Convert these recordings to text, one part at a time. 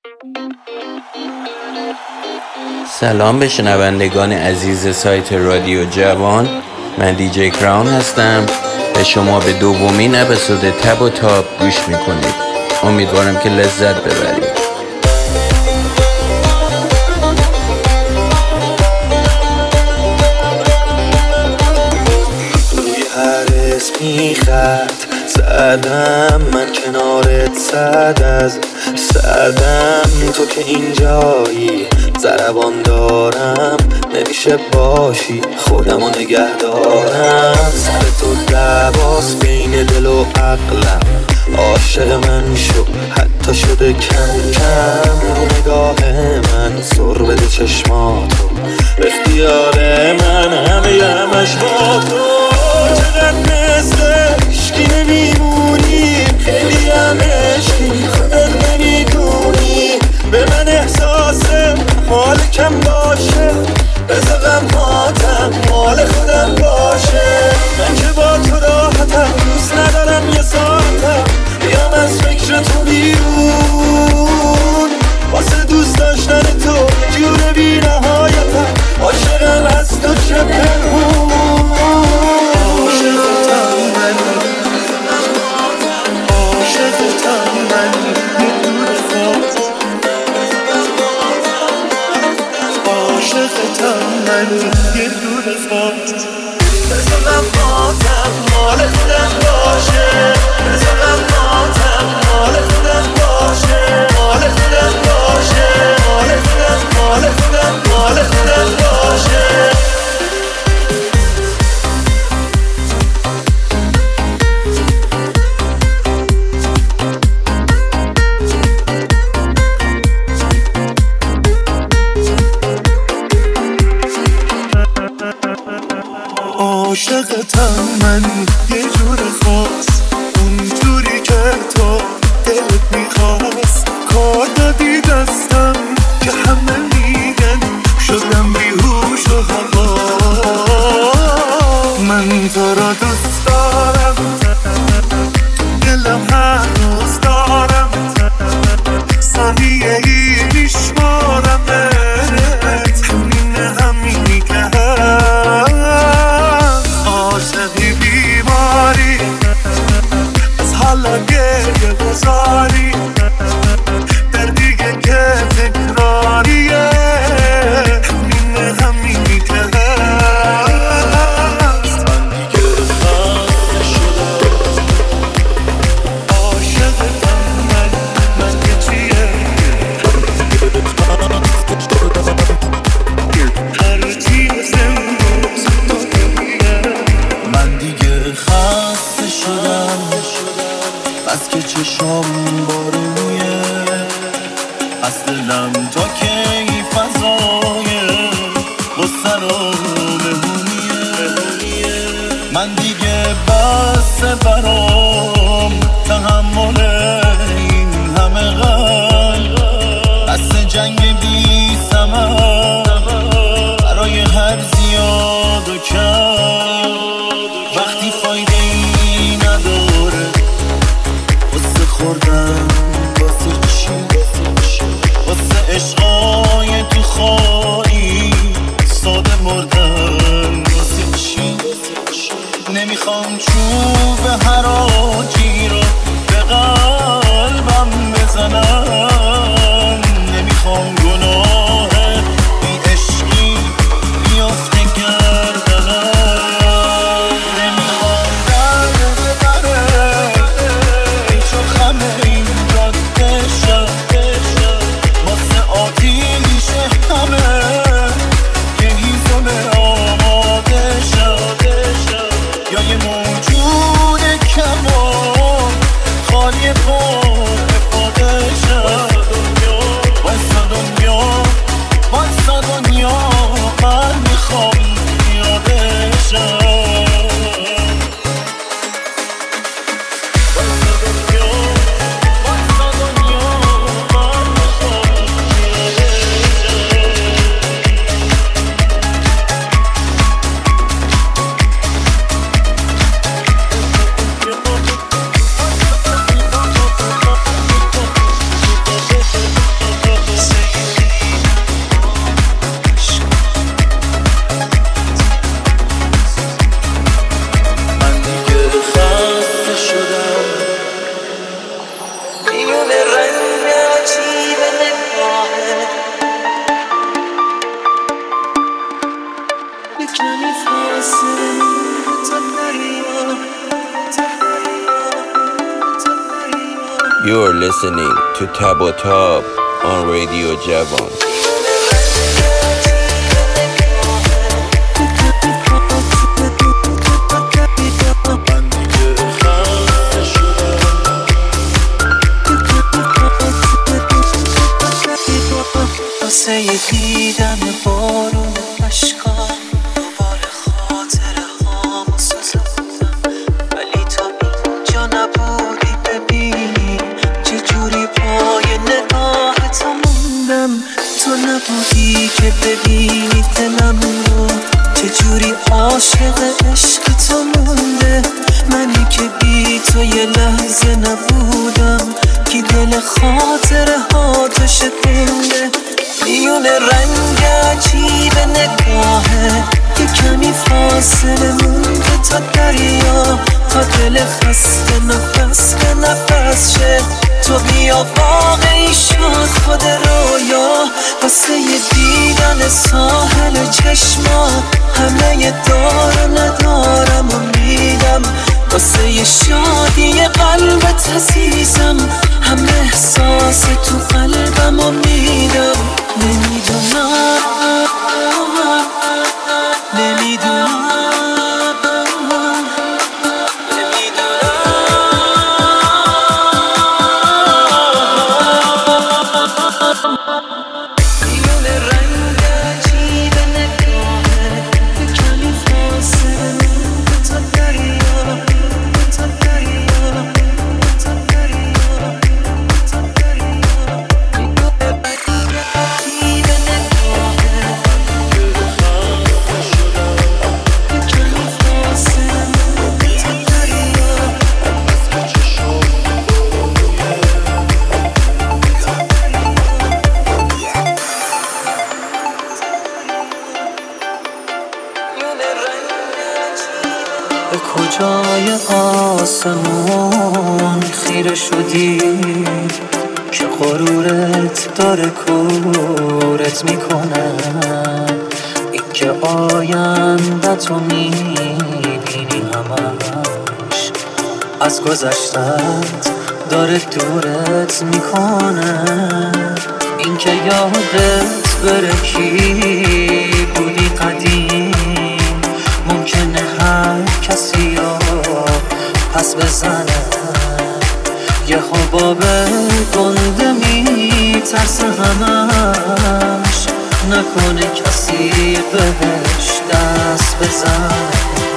سلام به شنوندگان عزیز سایت رادیو جوان. من دیجی کراون هستم و شما به دومین اپیزود تب و تاب گوش میکنید. امیدوارم که لذت ببرید. روی هر اسمی خط زدم، من کنارت صد از صدم. تو که اینجایی ضربان دارم، نمیشه باشی خودمو نگه دارم. سر تو دعواس بین دل و عقلم، عاشق من شو حتی شده کم کم. رو نگاه من سر بده چشماتو، اختیار من همش با تو. چقدر مثل عشقی نمیمونی، خیلی هم عشقی خودت نمیدونی. به من احساس مال کم باشه، بذار غماتم مال خودم باشه. من که با تو راحتم، دوست ندارم یه ساعتم بیام از فکر تو بیرون. واسه دوست داشتن تو جور بی نهایتم، عاشقم از تو چه پنهون. عاشقتم من، عاشقتم من، یه دور خود. عاشقتم من، یه دور خود. بذار غماتم مال خودم باشه، بذار غماتم مال خودم باشه، مال خودم باشه، مال خودم، مال خودم، مال خودم باشه. عاشقتم من یه جور خاص، اونجوری که تو دلت میخواست. کار دادی دستم که همه میگن شدم بیهوش و هوا. من تو را دوست دارم، دلم هر روز دارم، ثانیه ای میشمارمت، همین همینی که عاشقی بیماری، از حالا گریه گذاری، در دیگه که تکراریه، همین همینی که هست. من دیگه خسته شدم، عاشقتم من که چیه، هر چیز امروز تو دیگه. من دیگه خسته شدم، بس که چشم بارونیه، از دلم تا که این فضای غصه رو بمونیه. من دیگه بس برام تحمل این همه غم، بس جنگ بی ثمر برای هر زیاد و کم. وقتی فایده ای نداره واسه خوردن، واسه چی، واسه عشق You're listening to Tabo Top on Radio Javan. واسه دیدن بارون اشکام دوباره خاطره هامو سوزوندم، ولی تا اینجا نبودی ببینی چجوری پای نگاهتو موندم. تو نبودی که ببینی دلم رو چجوری عاشق عشق تو مونده. منی که بی تو یه لحظه نبودم، کی دل خاطره هاتو شکونده. میون رنگ عجیب نگاهه یه کمی فاصله مونده تا دریا، تا دل خسته نفس به نفس شه. تو بیا واقعی شد خود رویا، واسه یه دیدن ساحل چشمات همه دار ندارم و میدم. واسه یه شادی قلبت عزیزم همه احساس تو قلبم و میدم. نمیدونم به کجای آسمون خیره شدی که غرورت داره کورت میکنه. این که آینده تو میبینی همش از گذشتت داره دورت میکنه. این که یادت بره کی بودی قدیم، ممکنه هر کسی رو پس بزنه. یه حباب گنده میترسه همش، نکنه کسی بهش دست بزنه.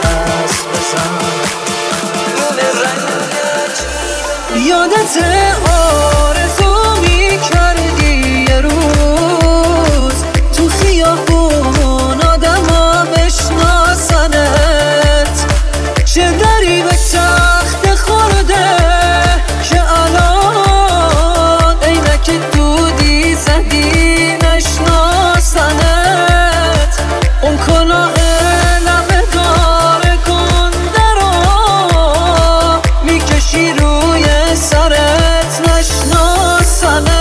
یادت آرزو میکردی یه روز تو خیابون آدما بشناسنت، چه دری به تخت خورده که الان عینک دودی زدی نشناسنت. اون کلاه لبه داره گنده رو میکشی روی سرت نشناسنت.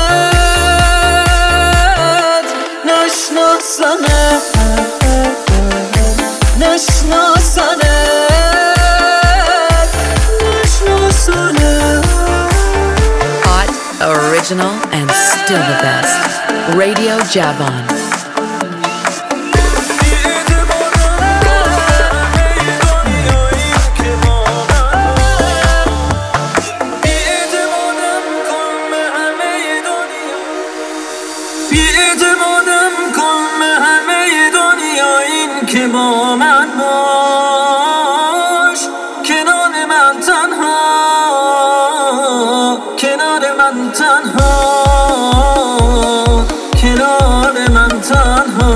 Hot, original, and still the best. Radio Javan. که با من باش، کنار من تنها، کنار من تنها، کنار من تنها.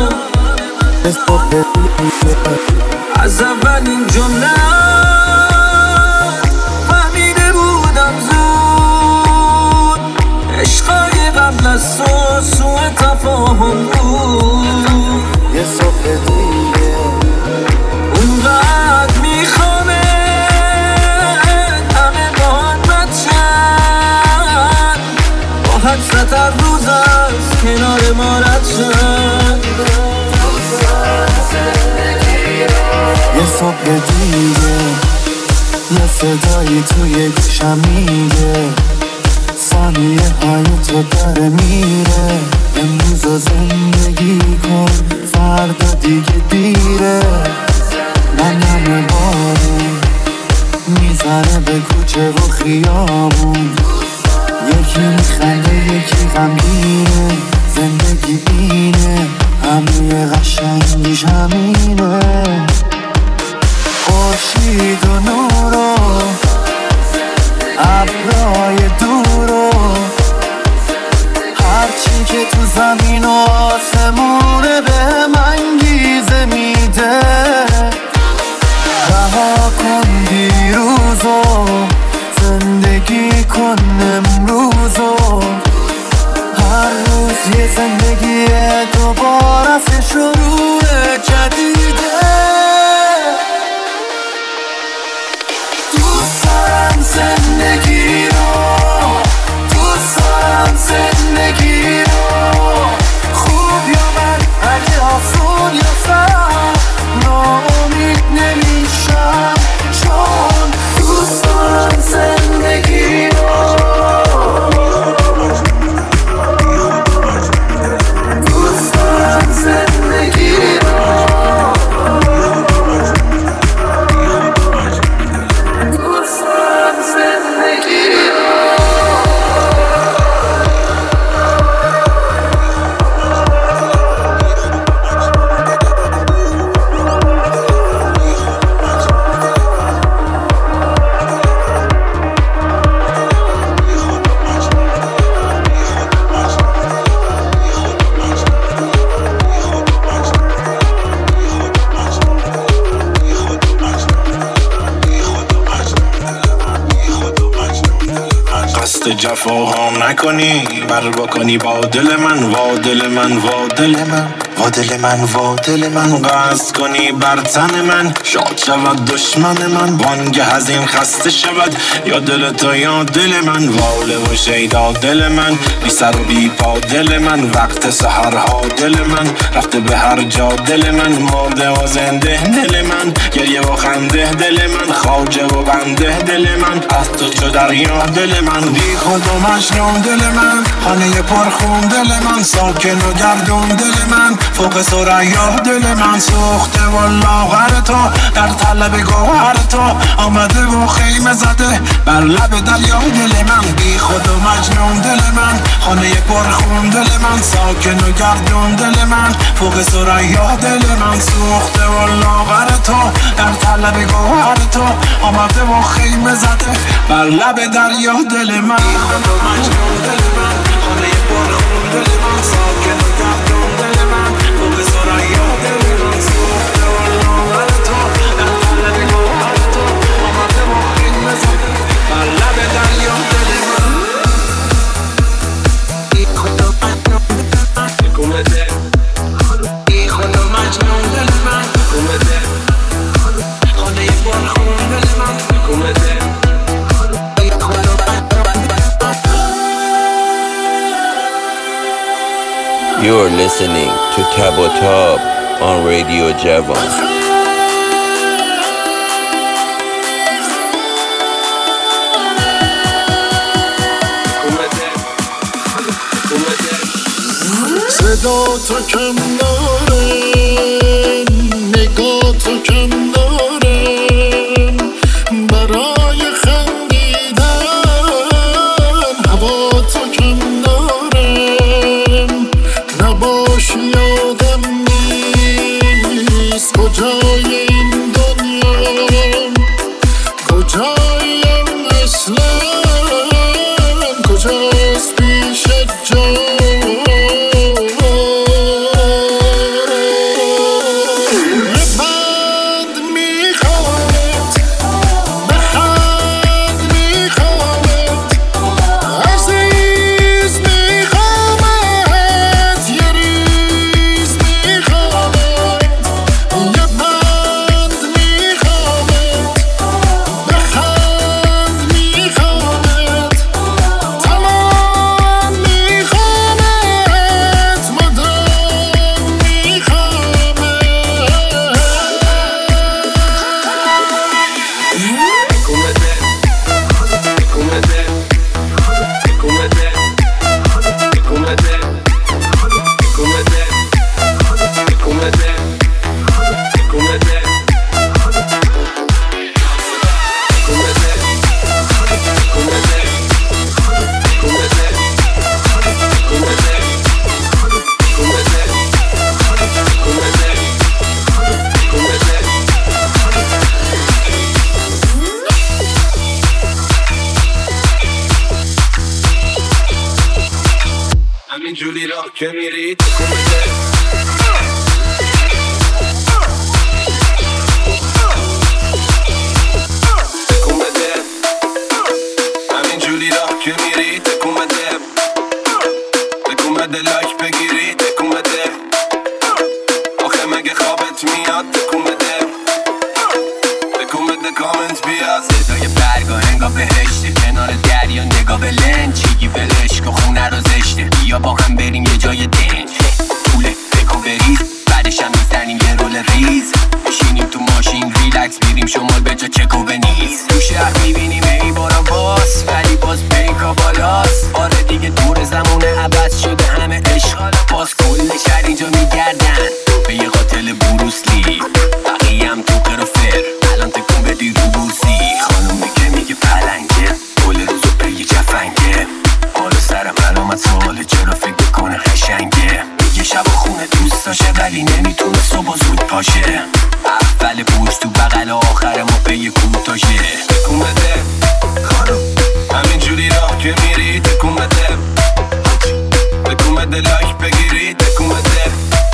از اولین جمله فهمیده بودم زود، عشقای قبل از تو سوء تفاهم بود. یه صبح دیگه اونقدر میخوامت همه باهات بچن، با حسرت هر روز از کنار ما رد شد. یه صبح دیگه یه صدایی توی گوشم میگه ثانیه های تو داره میره. امروز رو زندگی کن، فردا دیگه دیره. من همه بارون میزنه به کوچه و خیابون، یکی میخنده یکی غمگینه. زندگی اینه، همه قشنگیش همینه. خورشید و نور و ابرای دور و هرچی که تو زمین و آسمونه به من انگیزه میده. رها کن دیروزو، زندگی کن امروزو. هر روز یه زندگی دوباره از شروع جدیده. دوست دارم زندگی رو، دوست دارم زندگی رو. خوب یا بد، اگه آسون یا سخت، ناامید نمیشم چون دوست دارم زندگی رو. دوست دارم زندگی رو. دوست دارم زندگی رو. جفاها نکنی، بر بکنی با دل من، وا دل من، وا دل من، وا دل من، وا دل من. قصد کنی بر تن من، شاد شود دشمن من. بانگه از این خسته شود یا دل تو یا دل من. واله و شیدا دل من، بی سر و بی پا دل من. وقت سحرها دل من، رفته به هر جا دل من. مرده و زنده دل من، گریه و خنده دل من. خواجه و بنده دل من، از تو چو دریا دل من. بی خود و مجنون دل من، خانه پرخون دل من. ساکن و گردون دل من، فوق ثریا دل من. سوخته و لاغر تو، در طلب گوهر تو. آمده و خیمه زده بر لب دریا دل من. بی خود و مجنون دل من، خانه پرخون دل من. ساکن و گردون دل من، فوق ثریا دل من. سوخته و لاغر تو، در طلب گوهر تو. آمده و خیمه زده بر لب دریا دل من. بی خود و مجنون دل من، خانه پرخون دل من. ساکن و گردون دل من، فوق ثریا دل من. سوخته و لاغر تو، در طلب گوهر تو. آمده و خیمه زده بر لب دریا دل من. بی خود و مجنون دل من، بی خود و مجنون دل من. خانه پرخون دل من. You're listening to Tabo Top on Radio Javan. صدا تو کم داره، نگاه تو کم داره، برای خندیدن هوا تو کم داره. نباشی یادم نیست کجای این دنیا، کجایم اصلا، کجاست پیش جان. همینجوری راه که میری تکون بده. تکون بده همینجوری راه که میری تکون بده. تکون بده لایک بگیری تکون بده. آخه مگه خوابت میاد تکون بده. تکون بده کامنت بیاد. صدای برگا هنگا بهشته کنار دریا نگاه به لنج چیگی ولش که خونه رو زشته. بیا با هم بریم یه جای دنج طوله بکن بریز بعدش هم میزنیم یه رول ریز. بشینیم تو ماشین ریلکس میریم شمال به جا چکو بنیز. تو شهر میبینیم ای بارا باس ولی باز پیکا بالاس. آره دیگه دور زمونه عوض شده همه عشق باز کل شهر اینجا میگردن به یه قاتل بروسلی. بقیه هم تو قرافر الان تکون بدی رو بوسی. خانم میگه پلنگه کل روزو به یه جفنگه. حالا سرم علامت سواله چرا فکر بکنه قشنگه. میگه شب و خونه دوست داشه ولی نمیتونه صبح زود پاشه. اول برج تو بغل آخر ما پی کوتاشه. تکون بده خانم همینجوری راه که میری تکون بده. تکون بده لایک بگیری تکون بده.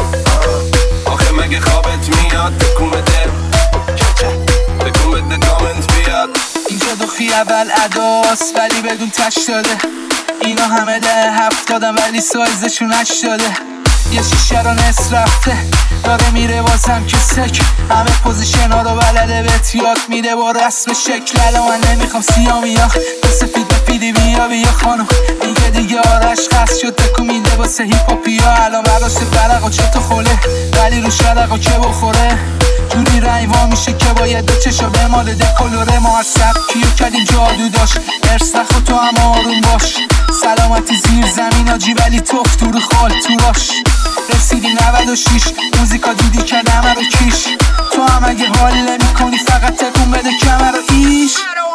آخه مگه خوابت میاد تکون بده. تکون بده کامنت بیاد. اینجا دخی اول اداست ولی بدون تش داده. اینا همه 70 ولی سایزشون 80. یه شیشه رو نصف رفته داره میره بازم که سک. همه پوزیشن ها رو بلده بهت یاد میده با رسم شکل. الان من نمیخوام سیامیا تو سفید بپیدی بیا خانم. میگه دیگه آرش قصد شد تکون میده واسه هیپ هاپیا. الان برداشت برق و چطور خوله ولی رو شرق که بخوره. جوری رنگوا میشه که باید دو چشا به مال دکلوره. ما از سبکیو کردیم جادو داشت ارسخ و تو هم آروم باش. سلامتی زیر زمین آجی ولی توف تو رو خال تو راش. رسیدی 96 موزیکا دیدی که همه رو کیش. تو هم اگه حال نمی کنی فقط تکون بده کمر رو ایش.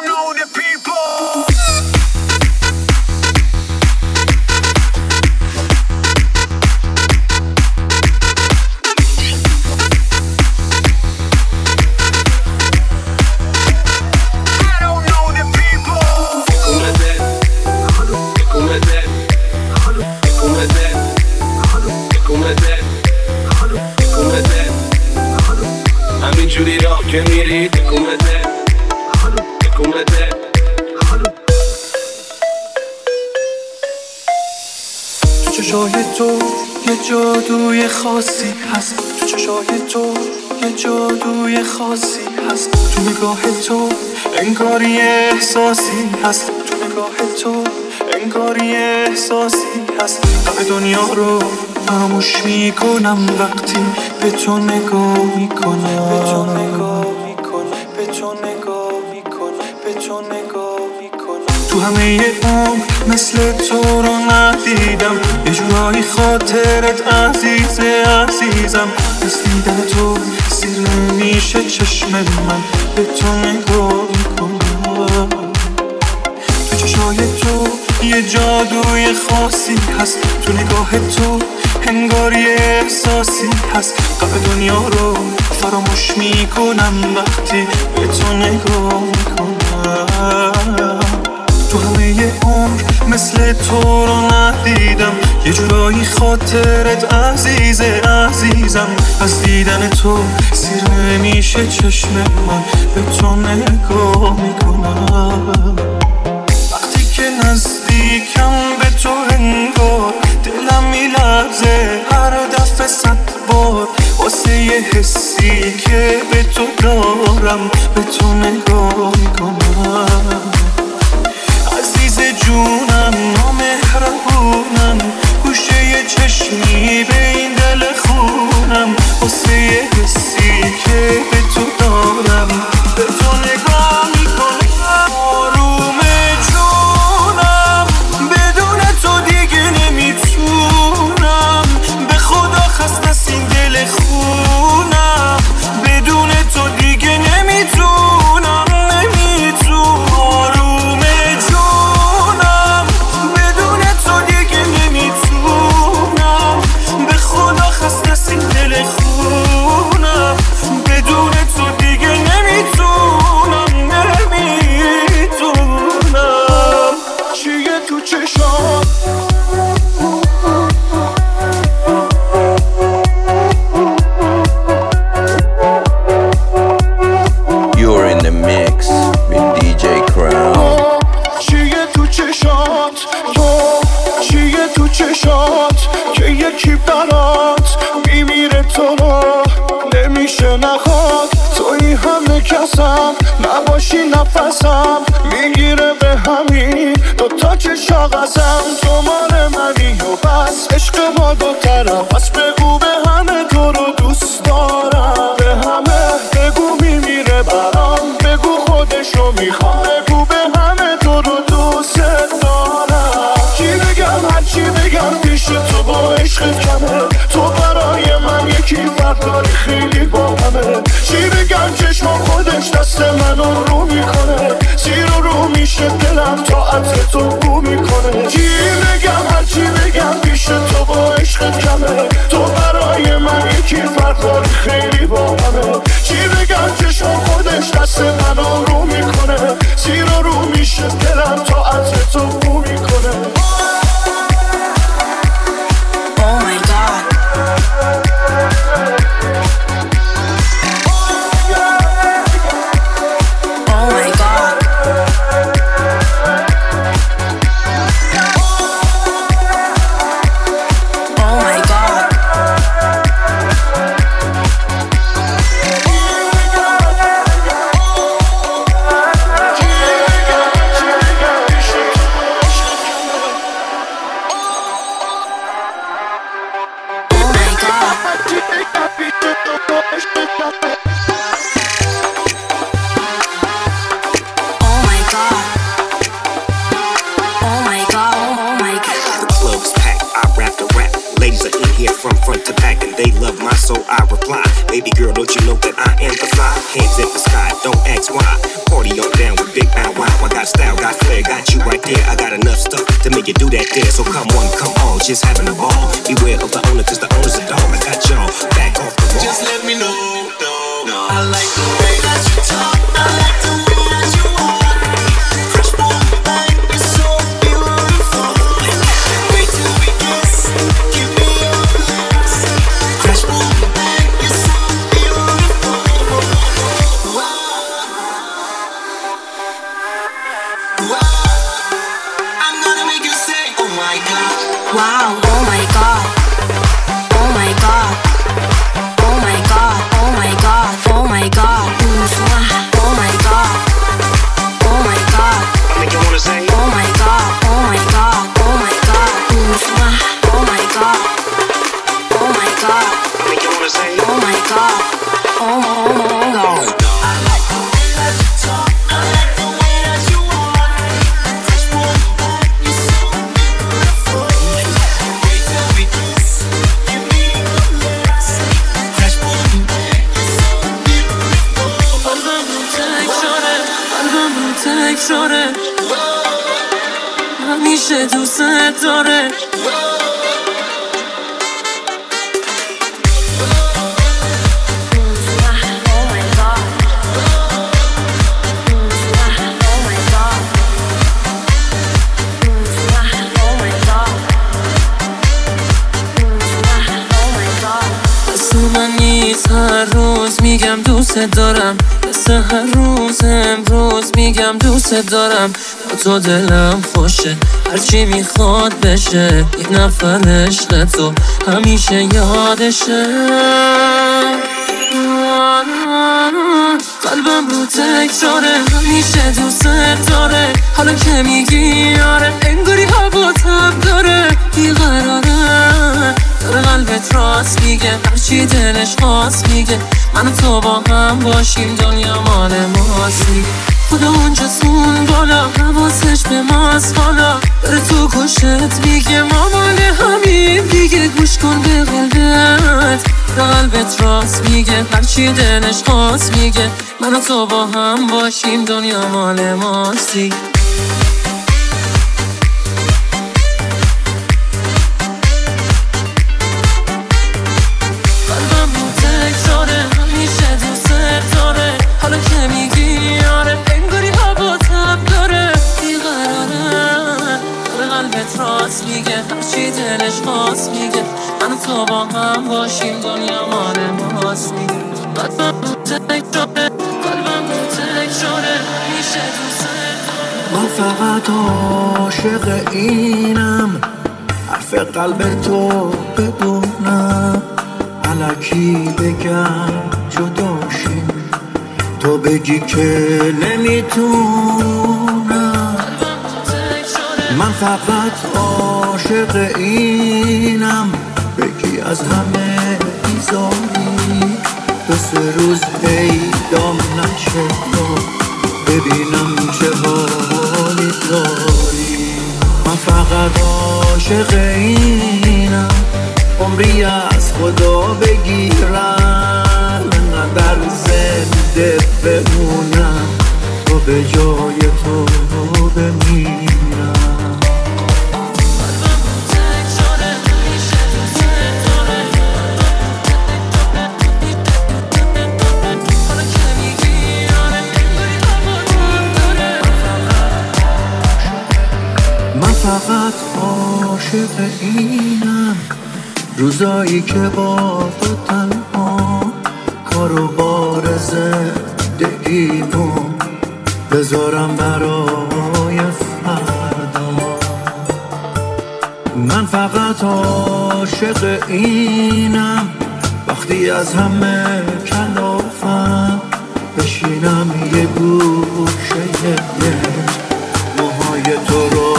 همینجوری راه که میری تکون بده. تکون بده تو چشای تو یه جادوی خاصی هست. تو چشای تو یه جادوی خاصی هست. تو نگاه تو انگاری احساسی هست. تو نگاه تو انگاری احساسی هست. همه دنیا رو فراموش میکنم وقتی به تو نگاه میکنم. به تو نگاه میکنم. به تو نگاه میکنم. به تو نگاه میکنم. تو همه عمر مثل تو رو ندیدم. یه جورایی خاطرت عزیزم. از دیدن تو سیر نمیشه چشم من به تو نگاه میکنم. تو چشای تو یه جادوی خاصی هست. تو نگاه تو انگاری احساسی هست. قبل دنیا رو فراموش میکنم وقتی به تو نگاه میکنم. تو همه عمر مثل تو رو ندیدم. یه جورایی خاطرت عزیزم. از دیدن تو سیر نمیشه چشم من به تو نگاه میکنم. وقتی که نزدیکم به تو انگار دلم میلرزه هر دفعه 100 بار. واسه یه حسی که به تو دارم به تو نگاه میکنم. عزیز جونم نامهربونم گوشه یه چشمی به این دل خونم. واسه یه حسی که به تو دارم به تو نگاه میکنم. آروم جونم بدون تو دیگه نمیتونم. به خدا خسته این دل خونم. بدون تو دیگه نمیتونم. میترسم نباشی نفسم میگیره به همین دوتا که شاغزم تو مال منی و بس عشق ما دو طرف بس بگو به همه تو رو دوست دارم به همه بگو میمیره برام بگو خودشو میخوام بگو به همه تو رو دوست دارم چی بگم هرچی بگم پیش تو با عشق کمه تو برای من یکی فرق داری خیلی با همه چی بگم چشم خودش دست منو رو میکنه زیر و رو میشه دلم تا عطر تو بو میکنه چی بگم هرچی بگم پیش تو با عشق کمه تو برای من یکی فرق داری خیلی با همه چی بگم چشم خودش دست منو رو میکنه زیر و رو میشه دلم تا عطر تو بو میکنه Baby girl, don't you know that I am the fly? Hands in the sky, don't ask why. Party on down with Big Bow Wow. I got style, got flair, got you right there. I got enough stuff to make you do that there. So come on, come on, just having a ball. Beware of the owner, cause the owner's a dog. I got y'all back off the wall. Just let me know, no. I like the way that you talk. I like the way that you walk. Fresh boy, you're so beautiful. Wait till we kiss, give me your lips. Fresh boy. Wow, oh my god, oh my god, oh my god, oh my god, oh my god, oh my god, oh my god, I make you wanna say, oh my god, oh my god, oh my god, oh my god, oh my god, I make you wanna say, oh my god, oh my god. I like the way that you talk, I like the way that you walk. Fresh boy, you're so beautiful. Wait till we kiss, give me your lips. Fresh boy, you're so beautiful. قلبم تک شده، قلبم تک شده، همیشه دوست داره. هر روز میگم دوست دارم مثل هر روز امروز میگم دوست دارم با تو دلم خوشه هرچی میخواد بشه یک نفر عشق تو همیشه یادشه قلبم رو تکراره همیشه دوست داره حالا که میگی آره انگاری هوا تب داره بیقراره داره قلبت راست میگه هرچی دلش خواست میگه من و تو با هم باشیم دنیا مال ماست میگه خدا اونجاست اون بالا حواسش به ماست حالا داره تو گوشت میگه ما مال همین دیگه گوش کن به قلبت قلبت راست میگه هرچی دلش خواست میگه من و تو با هم باشیم دنیا مال ماست دیگه هرچی دلش خواست میگه من و تو با هم باشیم دنیا مال ماست میگه قلبم تک شده قلبم تک شده میشه دوست من فقط عاشق اینم حرف قلب تو بدونم الکی بگم جداشیم تو تو بگی که نمیتونم، من فقط عاشق اینم. بگی از همه بیزاری، دو سه روز پیدام نشه تو، ببینم چه حالی داری. من فقط عاشق اینم، عمری از خدا بگیرم، انقدر زنده بمونم تا به جای تو بمیرم. من فقط عاشق اینم، روزایی که با تو تنها کارو بار زندگیمو بذارم برای فردا. من فقط عاشق اینم، وقتی از همه کلافم بشینم یه گوشه موهای تو رو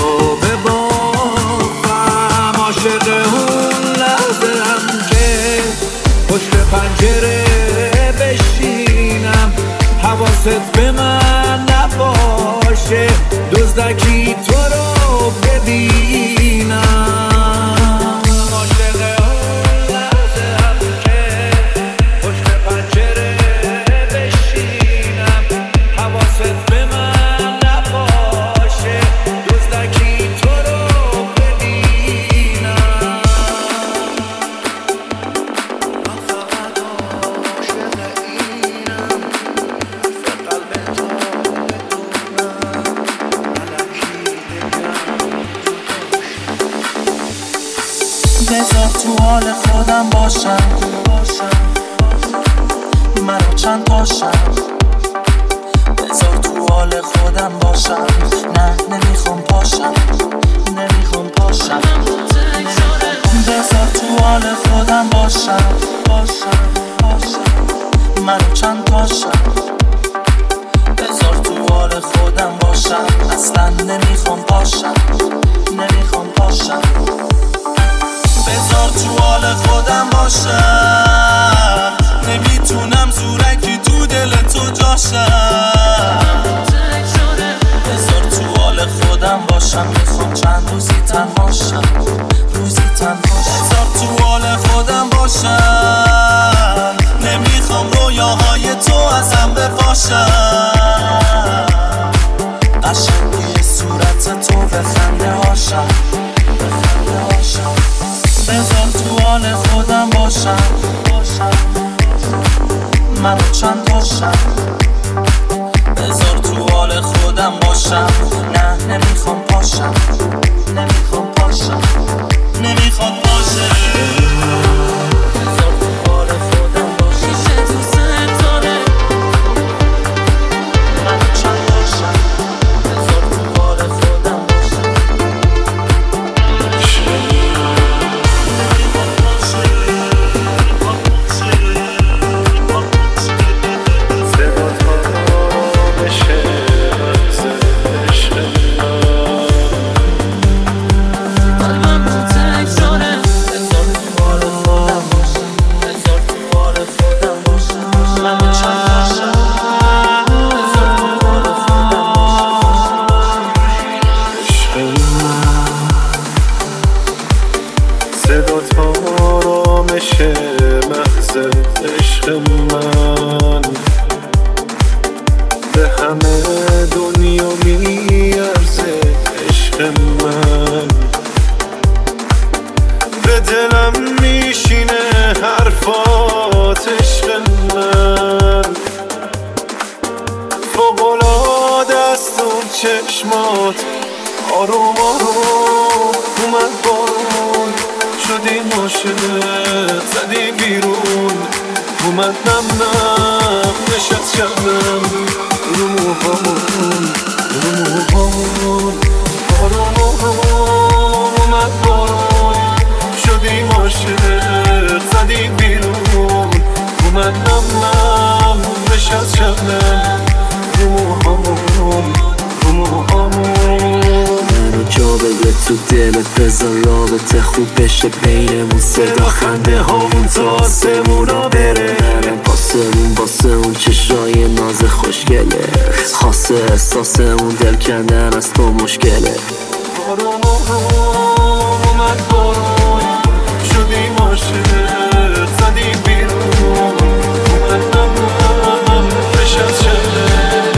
ببافم. عاشق اون لحظه هم که پشت پنجره بشینم، حواست به من نباشه، دزدکی تو رو ببینم. عاشق اون لحظه هم که پشت پنجره بشینم، حواست به من نباشه، دزدکی تو رو ببینم. من فقط عاشق اینم، قلب تو بدونم، ملکی بذار تو حال خودم باشم، منو چند باشم. بذار تو حال خودم باشم، نه نمیخوام پاشم، نمیخوام پاشم. بذار تو حال خودم باشم، منو چند باشم. بذار تو حال خودم باشم، اصلا نمیخوام پاشم، نمیخوام پاشم. بذار تو حال خودم باشم، نمیتونم زورکی تو دل تو جاشم. بذار تو حال خودم باشم، میخوام چند روزی تنهاشم، روزی تنهاشم. بذار تو حال خودم باشم، نمیخوام رویاهای تو ازم بپاشم. قشنگی صورت تو بخنده هاشم، بخنده هاشم. بذار تو حال خودم باشم، منو چند باشم. بذار تو حال خودم باشم، نه نمیخوام پاشم، نمیخوام پاشم، نمیخوام پاشم. بذار تو حال خودم باشم، منو چند باشم. بذار تو حال خودم باشم. صدات آرامش محض عشق من، به همه دنیا میارزه عشق من. به دلم میشینه حرفات عشق من، فوق‌العاده است اون چشمات. آروم آروم اومد بارون، شدیم عاشق زدی بیرون. اومد نم نم نشست شبنم رو موهامون، رو موهامون. آروم آروم اومد بارون، شدیم عاشق زدی بیرون. اومد نم نم نشست شبنم تو دلت بذار رابطه خوب بشه بینمون، صدا خنده هامون تا آسمونا بره. واسه اون چشای ناز خوشگله، خاصه احساس اون دل کندن از تو مشکله. بارون اومد بارون شدیم عاشق زدیم بیرون، اومدم بش از شده.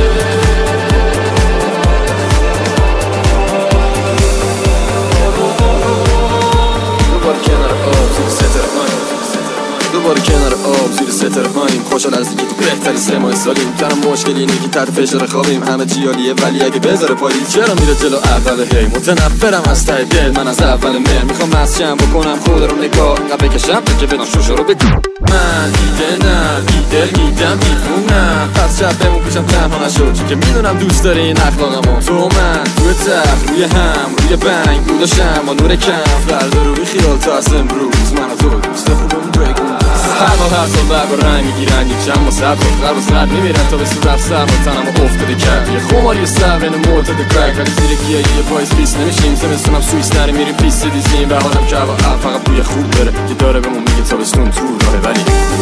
دوباره کنار آب زیر سترهاییم، خوشحال از اینکه تو بهترین 3 ماه سالیم. تنها مشکل اینه که تحت فشار خوابیم، همه جیالیه ولی اگه بذاره پاییز چرا میره جلو اول هی. متنفرم از ته دل من از اول مهر، میخوام مسجم بکنم خود رو نگاه اینقدر بکشم تا که بدان شوشو رو بگم. من دیدنم بیدل میدم بیخونم، پس شب بمون پیشم تنها نشد چون که میدونم دوست داری این اخلاقمو. تو من توی تخت روی هم روی بنگ بوداشم با نور کم، فردا رو خیال تا از امروز من و تو دوست خوبم بگم. هر سال برق رنگ میگیرن یک چند ما سب خرب و سرد میمیرن تا به صورت سر و تنم افتاده کرد یه خماری سر این معتد کرک، ولی زیر گیه یه پایز پیس نمیشیم. زمستونم سویس نری میریم پیست دیزیم و حالم که هوا فقط بوی خوب داره که داره بهمون میگه تابستون تو راهه. ولی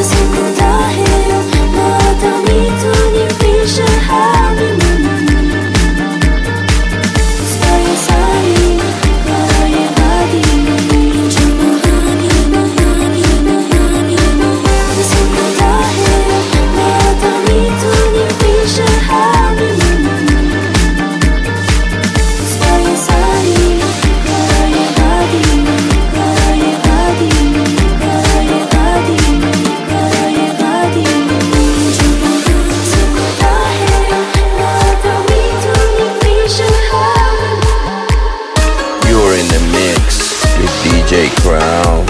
میتونیم پیش هم DJ Crown.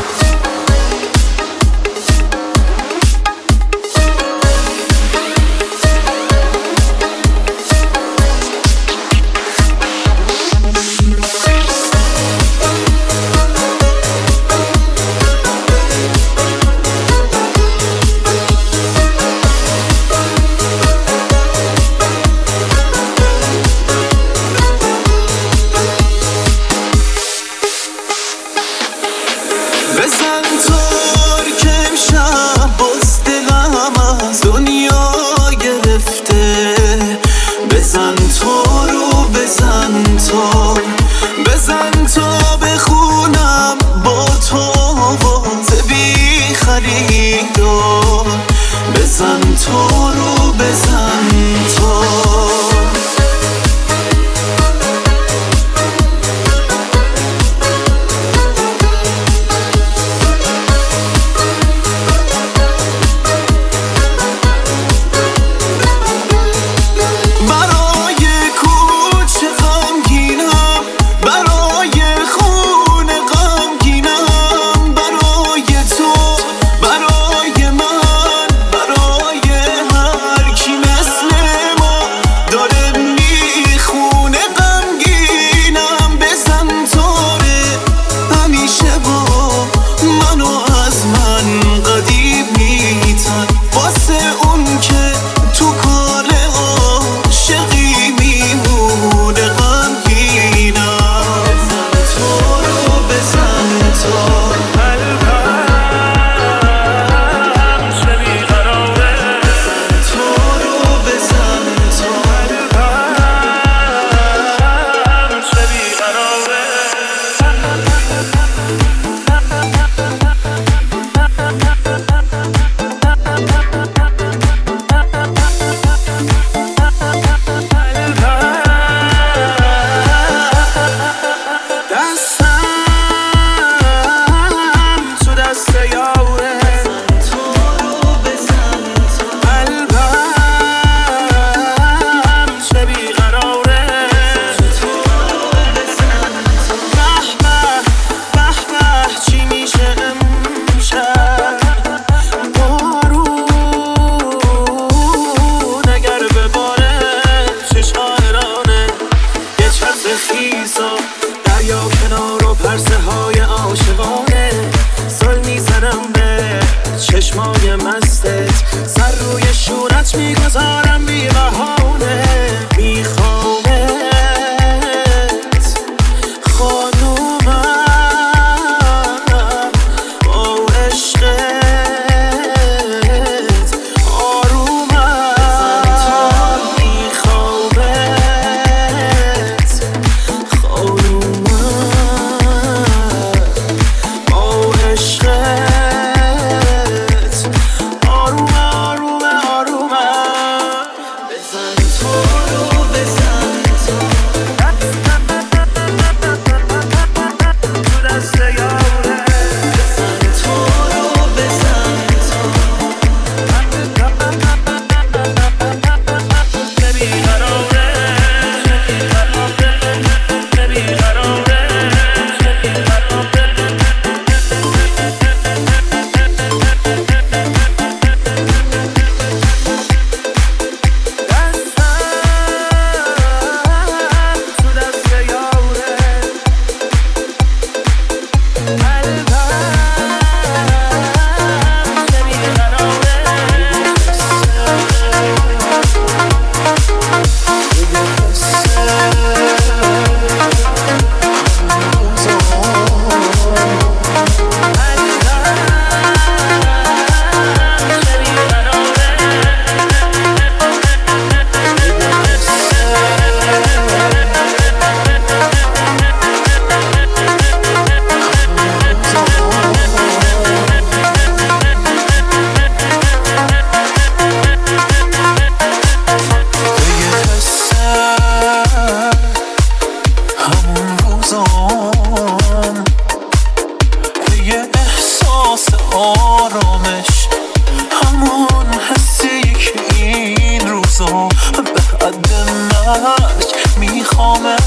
یه احساس آرامش، همون حسی که این روزا به حد مرگ میخوامش.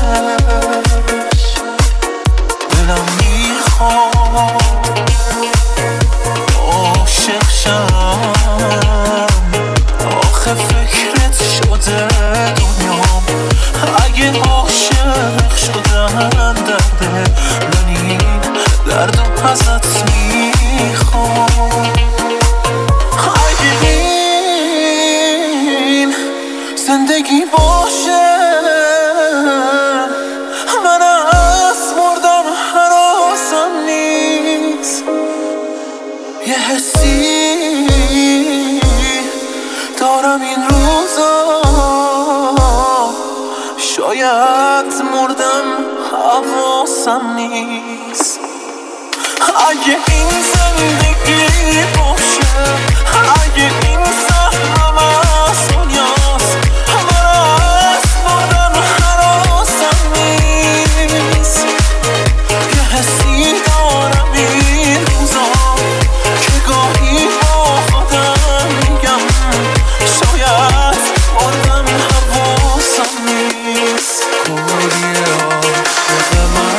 دلم میخواد عاشق شم، آخه فکرت شده دنیام. اگه عاشق شدن درده، من این دردم ازت میخوام. اگه این زندگی باشه، من از مردن هراسم نیست. یه حسی دارم این روزا، شاید مردم حواسم نیست. اگه این زندگی باشه، اگه این سهمم از دنیاست، من از مردن هراسم نیست. یه حسی دارم این روزا که گاهی با خودم میگم شاید مردم حواسم نیست. کوری عاشق من،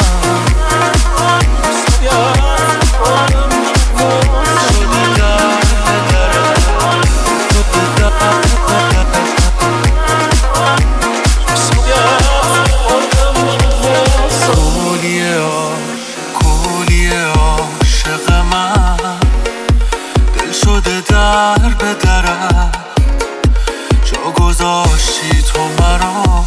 گذاشتی تو مرا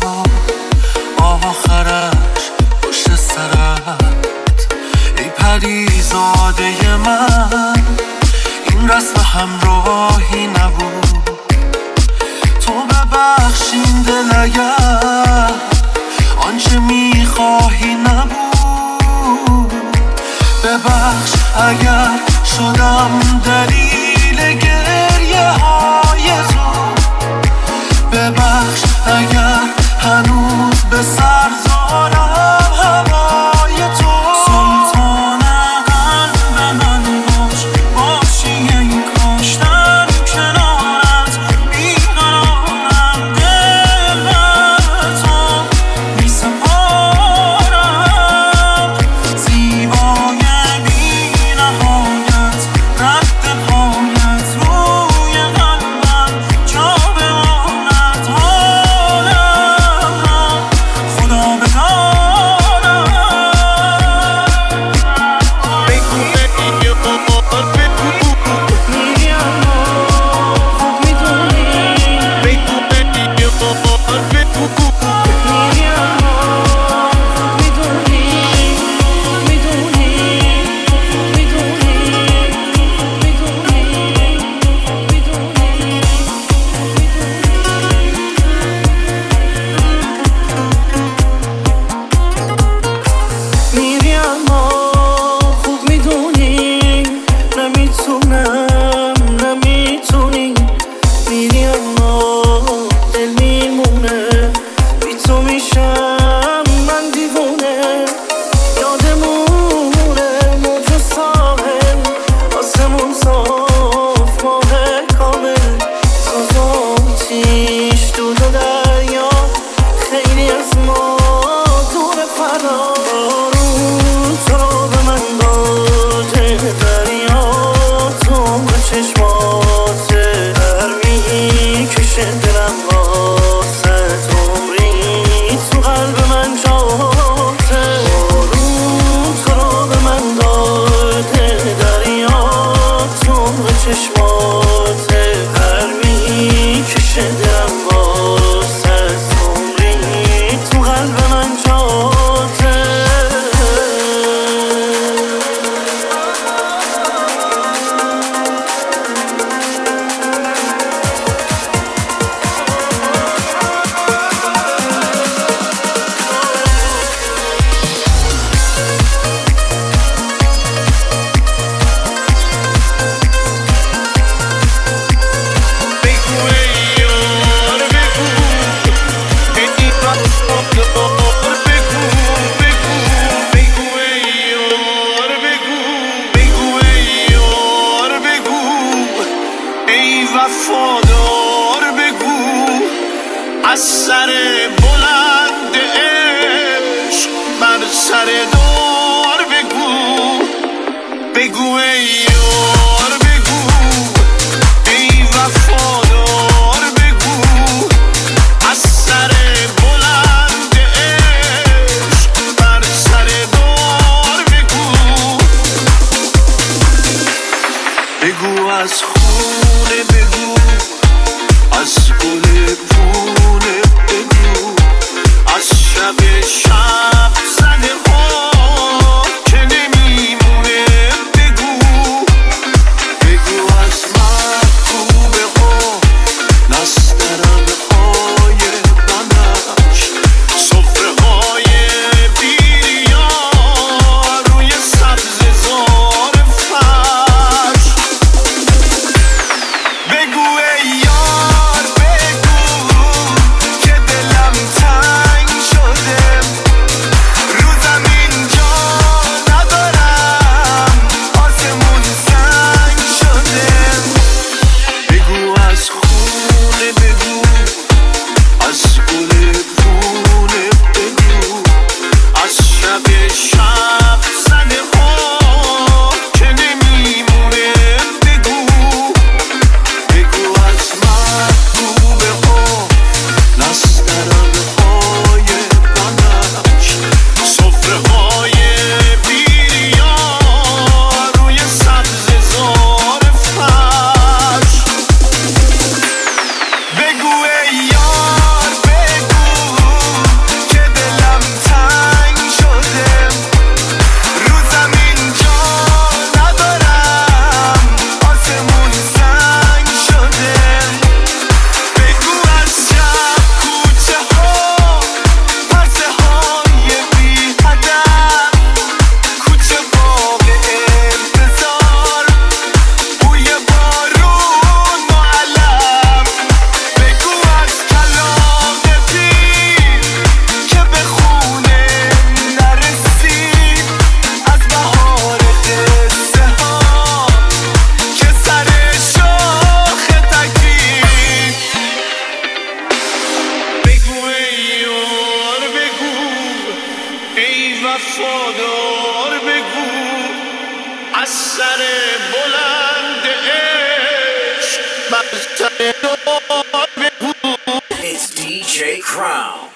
آخرش پشت سرت. ای پریزاده من، این رسم همراهی نبود. تو ببخشین دل اگر آنچه میخواهی نبود. ببخش اگر شدم دلیل گریه های تو. ببخش اگر هنوز به سر زارم هوای تو. سلطان قلب من باش، باشی این کاشتن کنارت. بیقرارم دل بر تو میسپارم. زیبای بی نهایت، رد پایت روی قلبم جا بماند. حالم را خدا بدان از سر بلند عشق بر سر دار بگو بگو ای یار بگو ای وفادار بگو از سر بلند عشق بر سر دار بگو بگو از خونه بگو از گل پونه بگو از شب زنه ها که نمیمونه بگو بگو از محبوبه ها نسترن های بنش صفره های بیریا روی سبز زار فرش بگو ای یار بگو که دلم تنگ شده رو زمین جا ندارم آسمون سنگ شده بگو از خونه بگو از گل پونه بگو از شب زنه ها که نمیمونه بگو بگو از محبوبه ها نسترن های بنش صفره های بیریا روی سبز زار فرش بگو ای یار بگو که دلم تنگ شده رو زمین جا ندارم آسمون سنگ شده بگو از شب کوچه ها پرسه های بی هدف کوچه باغ انتظار بوی بارون معلم بگو از کلاغ پیر که به خونه نرسید از بهار قصه ها که سر شاخ تکید بگو ای یار بگو ای وفادار بگو از سر بلند عشق بر سر دار بگو It's DJ Crown.